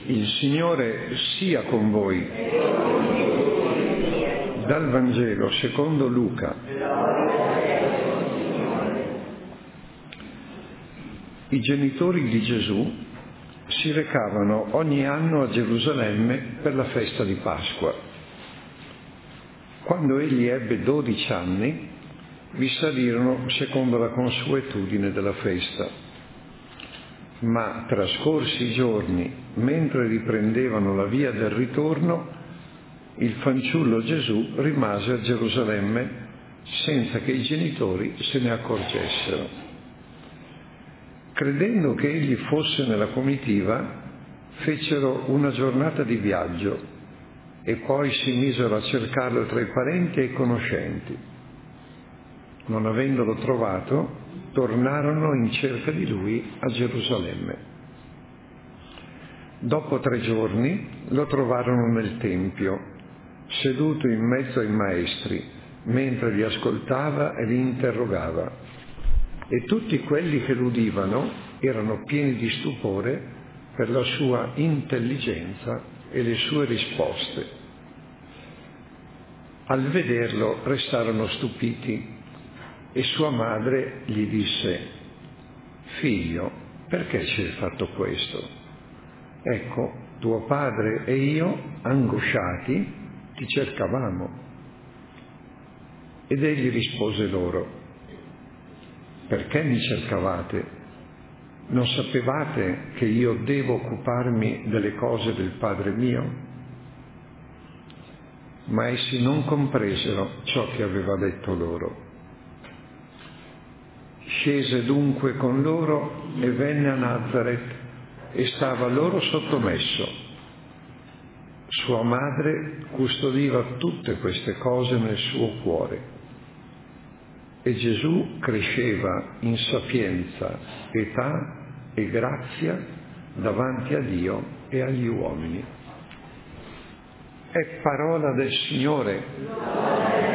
Il Signore sia con voi. Dal Vangelo secondo Luca. I genitori di Gesù si recavano ogni anno a Gerusalemme per la festa di Pasqua. Quando egli ebbe 12 anni, vi salirono secondo la consuetudine della festa. Ma trascorsi i giorni, mentre riprendevano la via del ritorno, il fanciullo Gesù rimase a Gerusalemme senza che i genitori se ne accorgessero. Credendo che egli fosse nella comitiva, fecero una giornata di viaggio e poi si misero a cercarlo tra i parenti e i conoscenti. Non avendolo trovato, tornarono in cerca di lui a Gerusalemme. Dopo 3 giorni lo trovarono nel Tempio, seduto in mezzo ai maestri, mentre li ascoltava e li interrogava. E tutti quelli che l'udivano erano pieni di stupore per la sua intelligenza e le sue risposte. Al vederlo restarono stupiti. E sua madre gli disse: «Figlio, perché ci hai fatto questo? Ecco, tuo padre e io, angosciati, ti cercavamo». Ed egli rispose loro: «Perché mi cercavate? Non sapevate che io devo occuparmi delle cose del Padre mio?» Ma essi non compresero ciò che aveva detto loro. Scese dunque con loro e venne a Nazaret e stava loro sottomesso. Sua madre custodiva tutte queste cose nel suo cuore. E Gesù cresceva in sapienza, età e grazia davanti a Dio e agli uomini. È parola del Signore.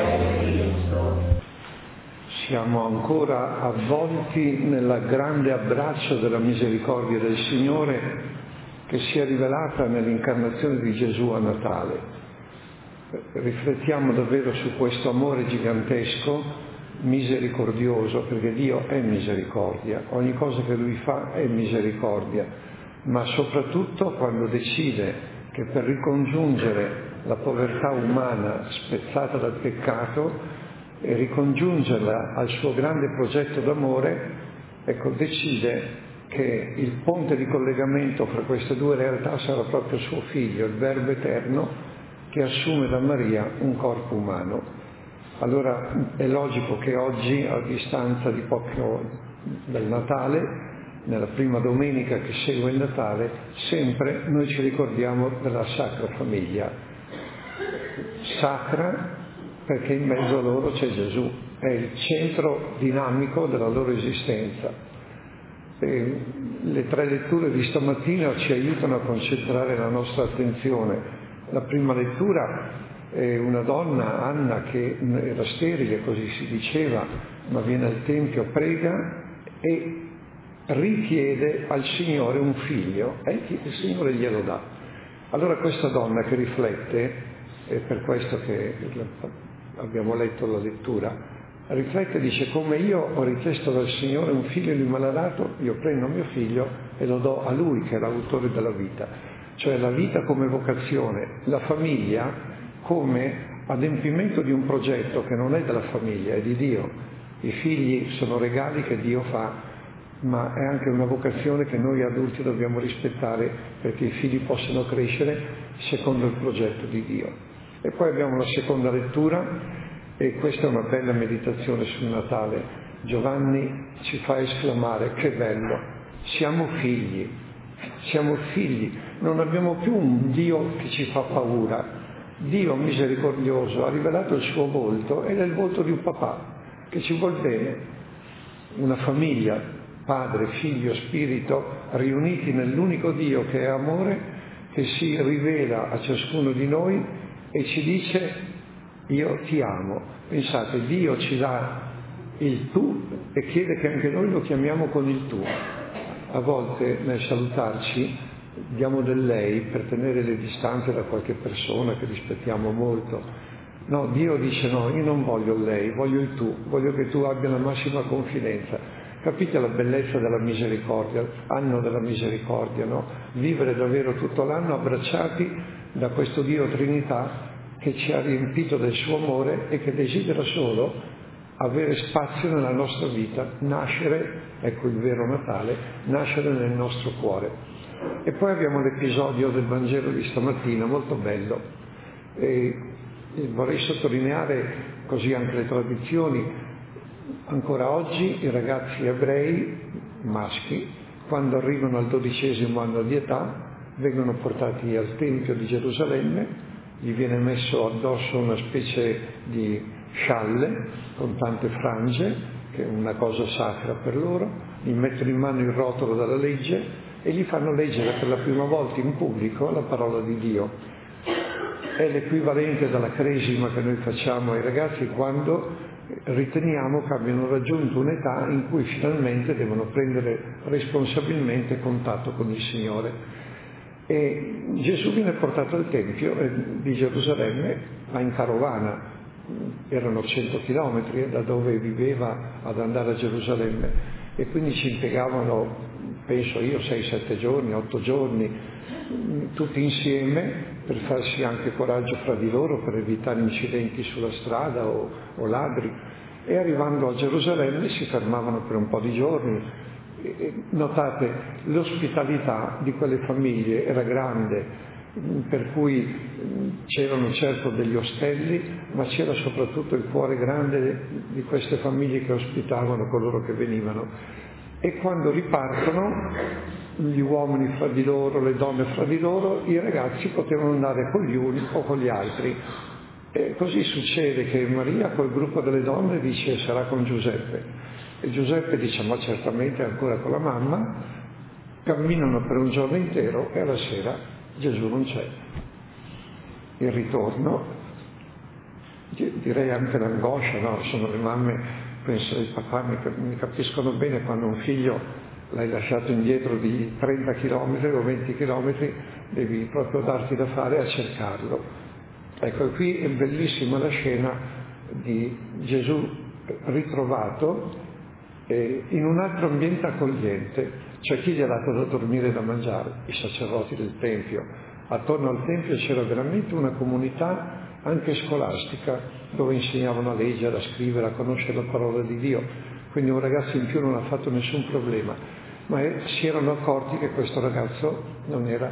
Siamo ancora avvolti nel grande abbraccio della misericordia del Signore che si è rivelata nell'incarnazione di Gesù a Natale. Riflettiamo davvero su questo amore gigantesco, misericordioso, perché Dio è misericordia, ogni cosa che Lui fa è misericordia, ma soprattutto quando decide che per ricongiungere la povertà umana spezzata dal peccato e ricongiungerla al suo grande progetto d'amore, ecco, decide che il ponte di collegamento fra queste due realtà sarà proprio suo figlio, il Verbo eterno, che assume da Maria un corpo umano. Allora è logico che oggi, a distanza di poco dal Natale, nella prima domenica che segue il Natale, sempre noi ci ricordiamo della Sacra Famiglia. Sacra perché in mezzo a loro c'è Gesù, è il centro dinamico della loro esistenza. E le 3 letture di stamattina ci aiutano a concentrare la nostra attenzione. La prima lettura è una donna, Anna, che era sterile, così si diceva, ma viene al Tempio, prega e richiede al Signore un figlio e il Signore glielo dà. Allora questa donna che riflette, è per questo che abbiamo letto la lettura, riflette e dice: come io ho richiesto dal Signore un figlio e lui me l'ha dato, io prendo mio figlio e lo do a lui che è l'autore della vita, cioè la vita come vocazione, la famiglia come adempimento di un progetto che non è della famiglia, è di Dio. I figli sono regali che Dio fa, ma è anche una vocazione che noi adulti dobbiamo rispettare perché i figli possano crescere secondo il progetto di Dio. E poi abbiamo la seconda lettura, e questa è una bella meditazione sul Natale. Giovanni ci fa esclamare: che bello, siamo figli, non abbiamo più un Dio che ci fa paura. Dio misericordioso ha rivelato il suo volto ed è il volto di un papà che ci vuol bene. Una famiglia, padre, figlio, spirito, riuniti nell'unico Dio che è amore, che si rivela a ciascuno di noi e ci dice: io ti amo. Pensate, Dio ci dà il tu e chiede che anche noi lo chiamiamo con il tu. A volte nel salutarci diamo del lei per tenere le distanze da qualche persona che rispettiamo molto. No, Dio dice no, io non voglio lei, voglio il tu, voglio che tu abbia la massima confidenza. Capite la bellezza della misericordia, anno della misericordia, no? Vivere davvero tutto l'anno abbracciati da questo Dio Trinità che ci ha riempito del suo amore e che desidera solo avere spazio nella nostra vita, nascere, ecco il vero Natale, nascere nel nostro cuore. E poi abbiamo l'episodio del Vangelo di stamattina, molto bello. E vorrei sottolineare così anche le tradizioni. Ancora oggi i ragazzi ebrei, maschi, quando arrivano al 12° anno di età, vengono portati al Tempio di Gerusalemme, gli viene messo addosso una specie di scialle con tante frange, che è una cosa sacra per loro, gli mettono in mano il rotolo della legge e gli fanno leggere per la prima volta in pubblico la parola di Dio. È l'equivalente della cresima che noi facciamo ai ragazzi quando riteniamo che abbiano raggiunto un'età in cui finalmente devono prendere responsabilmente contatto con il Signore. E Gesù viene portato al Tempio di Gerusalemme, ma in carovana, erano 100 chilometri da dove viveva ad andare a Gerusalemme, e quindi ci impiegavano, penso io, 6-7 giorni, 8 giorni, tutti insieme, per farsi anche coraggio fra di loro, per evitare incidenti sulla strada o ladri. E arrivando a Gerusalemme si fermavano per un po' di giorni. Notate, l'ospitalità di quelle famiglie era grande, per cui c'erano certo degli ostelli, ma c'era soprattutto il cuore grande di queste famiglie che ospitavano coloro che venivano. E quando ripartono, gli uomini fra di loro, le donne fra di loro, i ragazzi potevano andare con gli uni o con gli altri. E così succede che Maria col gruppo delle donne dice sarà con Giuseppe. E Giuseppe dice ma certamente è ancora con la mamma. Camminano per un giorno intero e alla sera Gesù non c'è. Il ritorno, direi anche l'angoscia, no? Sono le mamme, penso i papà mi capiscono bene quando un figlio l'hai lasciato indietro di 30 chilometri o 20 chilometri, devi proprio darti da fare a cercarlo. Ecco, qui è bellissima la scena di Gesù ritrovato in un altro ambiente accogliente. C'è chi gli ha dato da dormire e da mangiare, i sacerdoti del Tempio. Attorno al Tempio c'era veramente una comunità anche scolastica, dove insegnavano a leggere, a scrivere, a conoscere la parola di Dio. Quindi un ragazzo in più non ha fatto nessun problema, ma si erano accorti che questo ragazzo non era,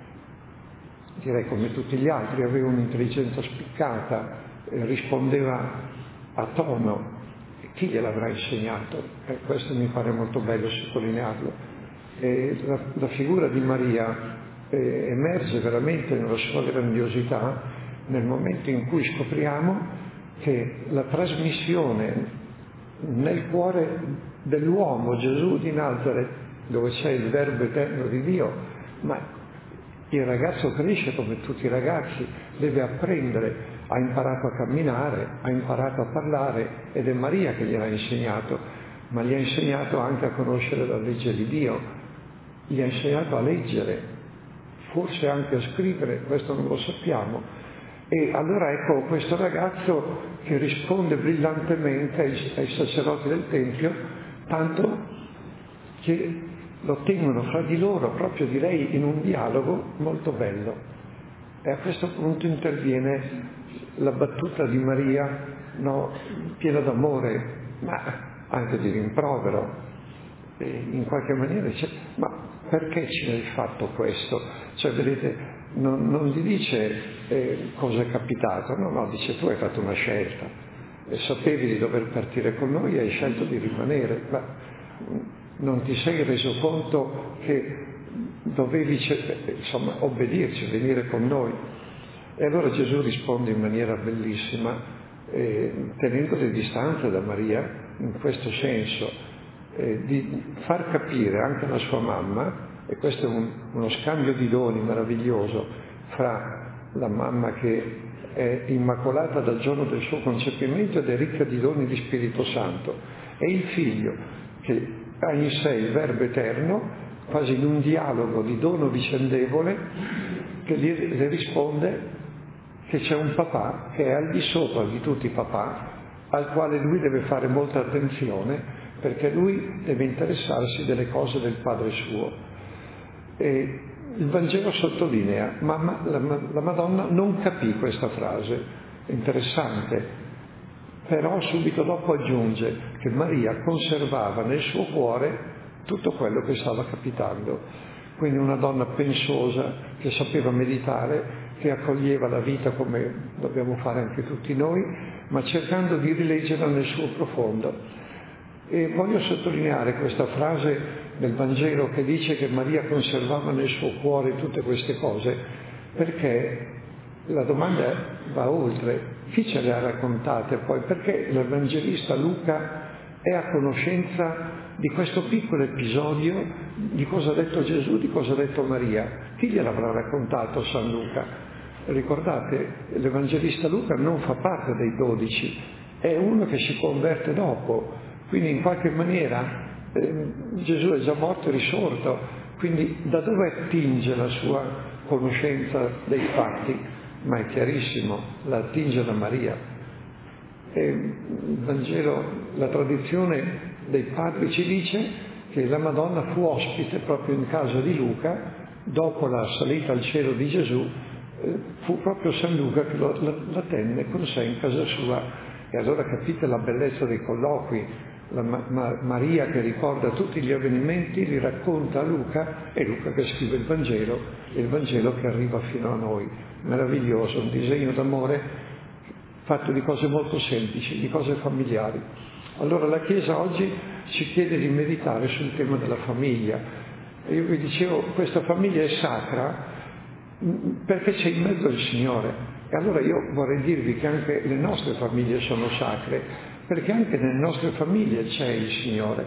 direi come tutti gli altri, aveva un'intelligenza spiccata, rispondeva a tono. Chi gliel'avrà insegnato? Questo mi pare molto bello sottolinearlo. La figura di Maria emerge veramente nella sua grandiosità nel momento in cui scopriamo che la trasmissione nel cuore dell'uomo Gesù di Nazaret, dove c'è il Verbo eterno di Dio, ma il ragazzo cresce come tutti i ragazzi, deve apprendere, ha imparato a camminare, ha imparato a parlare, ed è Maria che gliel'ha insegnato, ma gli ha insegnato anche a conoscere la legge di Dio, gli ha insegnato a leggere, forse anche a scrivere, questo non lo sappiamo. E allora ecco questo ragazzo che risponde brillantemente ai sacerdoti del Tempio, tanto che lo tengono fra di loro, proprio direi in un dialogo molto bello. E a questo punto interviene la battuta di Maria, no, piena d'amore, ma anche di rimprovero. E in qualche maniera dice, ma perché ci hai fatto questo? Cioè, vedete, non gli dice cosa è capitato, no, dice tu hai fatto una scelta, e sapevi di dover partire con noi e hai scelto di rimanere, ma non ti sei reso conto che dovevi obbedirci, venire con noi. E allora Gesù risponde in maniera bellissima, tenendo le distanze da Maria, in questo senso, di far capire anche alla sua mamma, e questo è uno scambio di doni meraviglioso fra la mamma che è immacolata dal giorno del suo concepimento ed è ricca di doni di Spirito Santo, e il figlio che ha in sé il Verbo eterno, quasi in un dialogo di dono vicendevole, che le risponde che c'è un papà che è al di sopra di tutti i papà, al quale lui deve fare molta attenzione, perché lui deve interessarsi delle cose del Padre suo. E il Vangelo sottolinea, ma la Madonna non capì questa frase, interessante, però subito dopo aggiunge che Maria conservava nel suo cuore tutto quello che stava capitando. Quindi una donna pensosa, che sapeva meditare, che accoglieva la vita come dobbiamo fare anche tutti noi, ma cercando di rileggerla nel suo profondo. E voglio sottolineare questa frase del Vangelo che dice che Maria conservava nel suo cuore tutte queste cose, perché la domanda va oltre. Chi ce le ha raccontate poi? Perché l'Evangelista Luca è a conoscenza di questo piccolo episodio, di cosa ha detto Gesù, di cosa ha detto Maria. Chi gliel'avrà raccontato San Luca? Ricordate, l'Evangelista Luca non fa parte dei 12, è uno che si converte dopo, quindi in qualche maniera Gesù è già morto e risorto, quindi da dove attinge la sua conoscenza dei fatti? Ma è chiarissimo, la attinge da Maria. E il Vangelo, la tradizione dei padri ci dice che la Madonna fu ospite proprio in casa di Luca, dopo la salita al cielo di Gesù, fu proprio San Luca che la tenne con sé in casa sua. E allora capite la bellezza dei colloqui, Maria che ricorda tutti gli avvenimenti, li racconta a Luca, e Luca che scrive il Vangelo che arriva fino a noi. Meraviglioso, un disegno d'amore fatto di cose molto semplici, di cose familiari. Allora la Chiesa oggi ci chiede di meditare sul tema della famiglia. E io vi dicevo, questa famiglia è sacra perché c'è in mezzo il Signore. E allora io vorrei dirvi che anche le nostre famiglie sono sacre, perché anche nelle nostre famiglie c'è il Signore.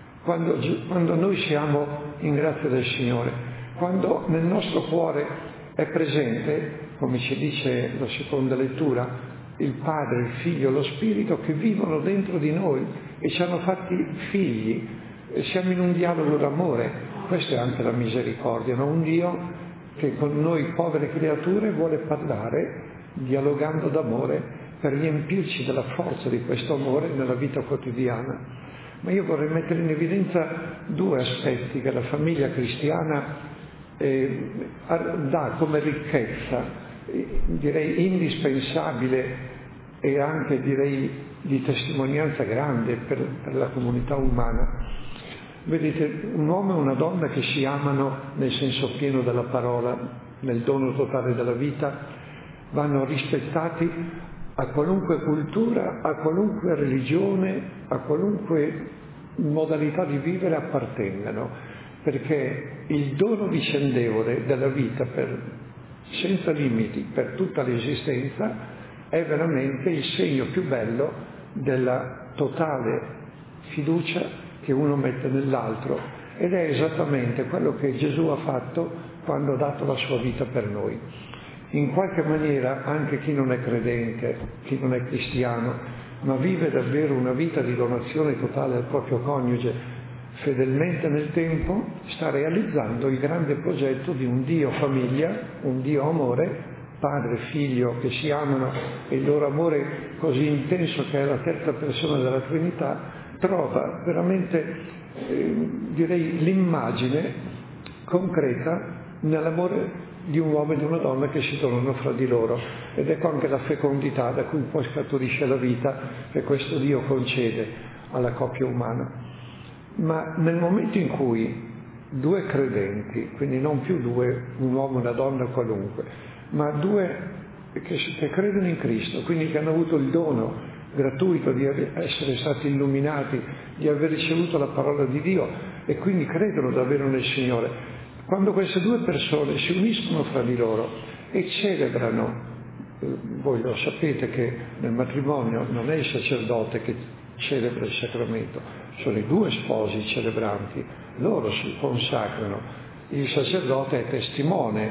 Quando noi siamo in grazia del Signore, quando nel nostro cuore è presente, come ci dice la seconda lettura, il Padre, il Figlio, lo Spirito che vivono dentro di noi e ci hanno fatti figli, e siamo in un dialogo d'amore. Questa è anche la misericordia, no? Un Dio che con noi povere creature vuole parlare, dialogando d'amore, per riempirci della forza di questo amore nella vita quotidiana. Ma io vorrei mettere in evidenza due aspetti che la famiglia cristiana dà come ricchezza, direi indispensabile e anche direi di testimonianza grande per la comunità umana. Vedete, un uomo e una donna che si amano nel senso pieno della parola, nel dono totale della vita, vanno rispettati a qualunque cultura, a qualunque religione, a qualunque modalità di vivere appartengano, perché il dono vicendevole della vita senza limiti per tutta l'esistenza è veramente il segno più bello della totale fiducia che uno mette nell'altro, ed è esattamente quello che Gesù ha fatto quando ha dato la sua vita per noi. In qualche maniera anche chi non è credente, chi non è cristiano, ma vive davvero una vita di donazione totale al proprio coniuge, fedelmente nel tempo, sta realizzando il grande progetto di un Dio famiglia, un Dio amore, padre e figlio che si amano, e il loro amore così intenso che è la terza persona della Trinità trova veramente, direi, l'immagine concreta nell'amore di un uomo e di una donna che si donano fra di loro, ed ecco anche la fecondità da cui poi scaturisce la vita che questo Dio concede alla coppia umana. Ma nel momento in cui due credenti, quindi non più un uomo e una donna qualunque, ma due che credono in Cristo, quindi che hanno avuto il dono gratuito di essere stati illuminati, di aver ricevuto la parola di Dio e quindi credono davvero nel Signore, quando queste due persone si uniscono fra di loro e celebrano, voi lo sapete che nel matrimonio non è il sacerdote che celebra il sacramento, sono i due sposi celebranti, loro si consacrano, il sacerdote è testimone,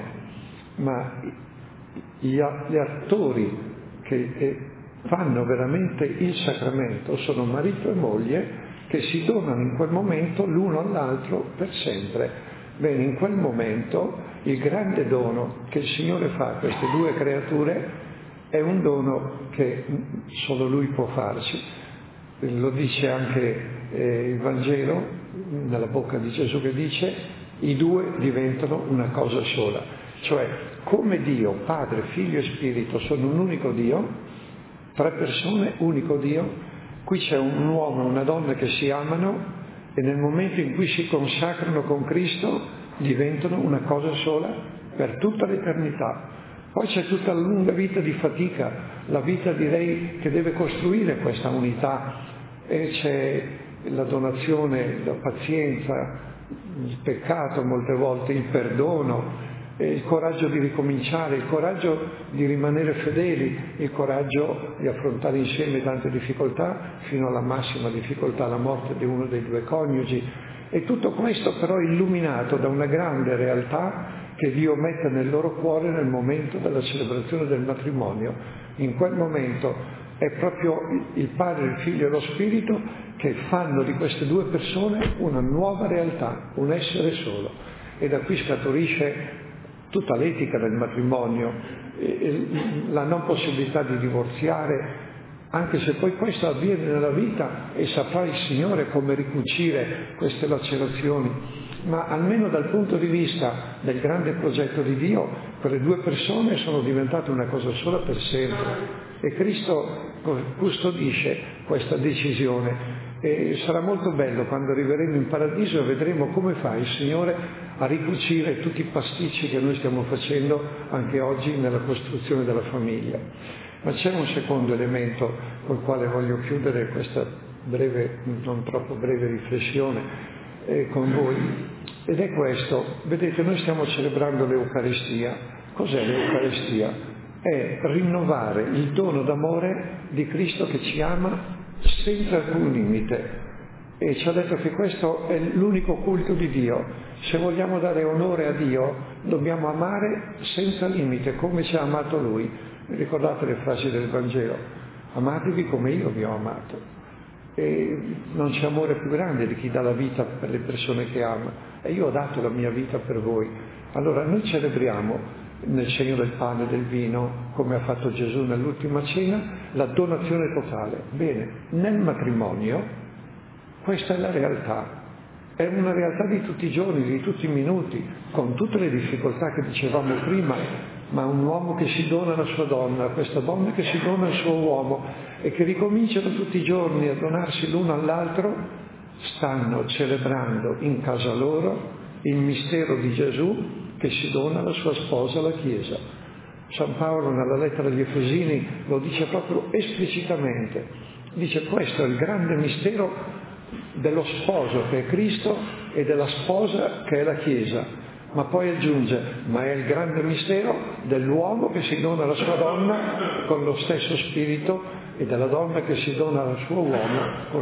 ma gli attori che fanno veramente il sacramento sono marito e moglie che si donano in quel momento l'uno all'altro per sempre. Bene, in quel momento il grande dono che il Signore fa a queste due creature è un dono che solo Lui può farci. Lo dice anche il Vangelo, nella bocca di Gesù, che dice: i due diventano una cosa sola. Cioè, come Dio, Padre, Figlio e Spirito sono un unico Dio, tre persone, unico Dio, qui c'è un uomo e una donna che si amano e nel momento in cui si consacrano con Cristo diventano una cosa sola per tutta l'eternità. Poi c'è tutta la lunga vita di fatica, la vita, direi, che deve costruire questa unità, e c'è la donazione, la pazienza, il peccato molte volte, il perdono, il coraggio di ricominciare, il coraggio di rimanere fedeli, il coraggio di affrontare insieme tante difficoltà fino alla massima difficoltà, la morte di uno dei due coniugi. E tutto questo però illuminato da una grande realtà che Dio mette nel loro cuore nel momento della celebrazione del matrimonio. In quel momento è proprio il Padre, il Figlio e lo Spirito che fanno di queste due persone una nuova realtà, un essere solo. E da qui scaturisce tutta l'etica del matrimonio, la non possibilità di divorziare, anche se poi questo avviene nella vita e saprà il Signore come ricucire queste lacerazioni, ma almeno dal punto di vista del grande progetto di Dio, quelle due persone sono diventate una cosa sola per sempre e Cristo custodisce questa decisione. E sarà molto bello quando arriveremo in paradiso e vedremo come fa il Signore a ricucire tutti i pasticci che noi stiamo facendo anche oggi nella costruzione della famiglia. Ma c'è un secondo elemento col quale voglio chiudere questa breve, non troppo breve riflessione con voi, ed è questo. Vedete, noi stiamo celebrando l'Eucaristia. Cos'è l'Eucaristia? È rinnovare il dono d'amore di Cristo che ci ama senza alcun limite, e ci ha detto che questo è l'unico culto di Dio. Se vogliamo dare onore a Dio dobbiamo amare senza limite come ci ha amato Lui. Ricordate le frasi del Vangelo: amatevi come io vi ho amato. E non c'è amore più grande di chi dà la vita per le persone che ama, e io ho dato la mia vita per voi. Allora noi celebriamo nel segno del pane e del vino, come ha fatto Gesù nell'ultima cena, la donazione totale. Bene, nel matrimonio questa è la realtà, è una realtà di tutti i giorni, di tutti i minuti, con tutte le difficoltà che dicevamo prima, ma un uomo che si dona alla sua donna, questa donna che si dona al suo uomo e che ricominciano tutti i giorni a donarsi l'uno all'altro, stanno celebrando in casa loro il mistero di Gesù che si dona alla sua sposa, la Chiesa. San Paolo nella lettera agli Efesini lo dice proprio esplicitamente, dice: questo è il grande mistero dello sposo che è Cristo e della sposa che è la Chiesa, ma poi aggiunge: ma è il grande mistero dell'uomo che si dona alla sua donna con lo stesso spirito e della donna che si dona al suo uomo con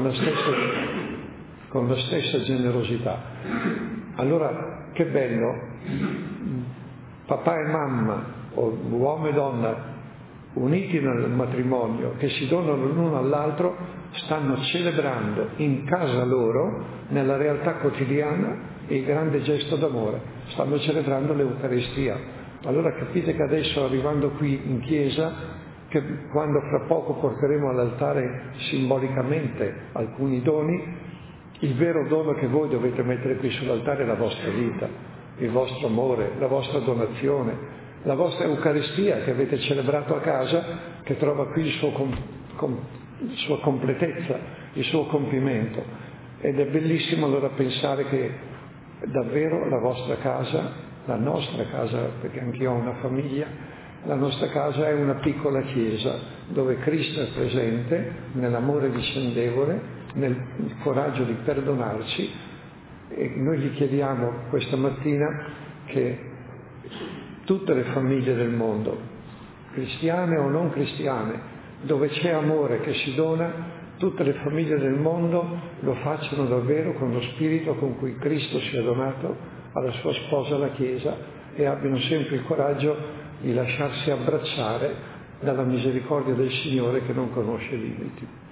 la stessa generosità. Allora, che bello, papà e mamma, o uomo e donna, uniti nel matrimonio, che si donano l'uno all'altro, stanno celebrando in casa loro, nella realtà quotidiana, il grande gesto d'amore. Stanno celebrando l'Eucaristia. Allora capite che adesso, arrivando qui in chiesa, che quando fra poco porteremo all'altare simbolicamente alcuni doni, il vero dono che voi dovete mettere qui sull'altare è la vostra vita, il vostro amore, la vostra donazione, la vostra Eucaristia che avete celebrato a casa, che trova qui la sua completezza, il suo compimento. Ed è bellissimo allora pensare che davvero la vostra casa, la nostra casa, perché anch'io ho una famiglia, la nostra casa è una piccola chiesa dove Cristo è presente nell'amore vicendevole, nel coraggio di perdonarci, e noi gli chiediamo questa mattina che tutte le famiglie del mondo, cristiane o non cristiane, dove c'è amore che si dona, tutte le famiglie del mondo lo facciano davvero con lo spirito con cui Cristo si è donato alla sua sposa, la Chiesa, e abbiano sempre il coraggio di lasciarsi abbracciare dalla misericordia del Signore che non conosce limiti.